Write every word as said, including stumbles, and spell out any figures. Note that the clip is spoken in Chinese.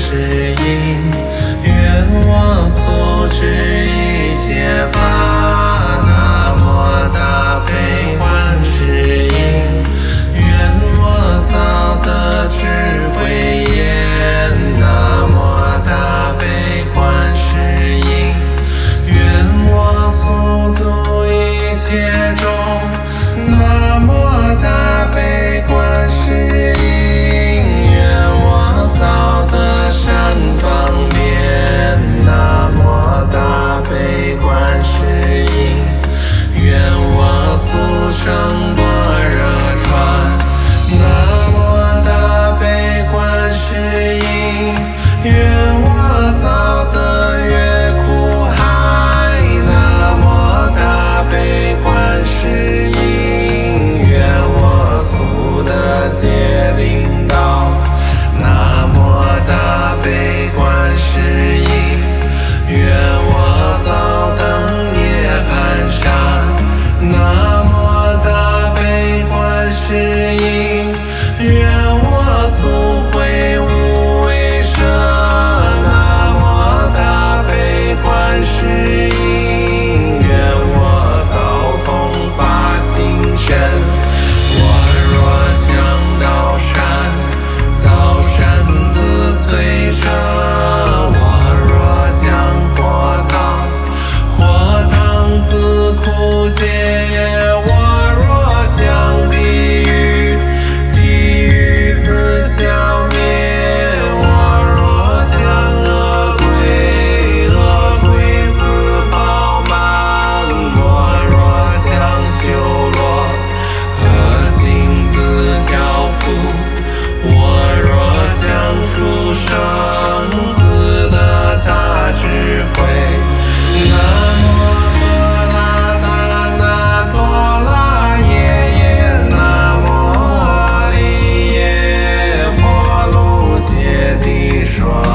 是因，愿我速知一切法。南无大悲观世音，愿我早得智慧眼。南无大悲观世音，愿我速度一切众。南无大悲观世音，愿我早得善方便。南无大悲观世音，愿我速成般若船。南无大悲观世音，愿我早得越苦海。南无大悲观世音，愿我速得界领道。南无大悲观世音，愿我早登涅槃山。南无大悲观世音，愿我速会无为舍。南无大悲观世音，愿我早通发心身。我若向道山，道山自摧折；我若向火塘，火塘自枯竭；我若向地狱，地狱自消灭；我若向恶鬼，恶鬼自饱满；我若向修罗，恶行自调伏；我若向畜生，自得大智慧。南无婆罗达那多拉耶耶，南无阿利耶婆卢揭谛说。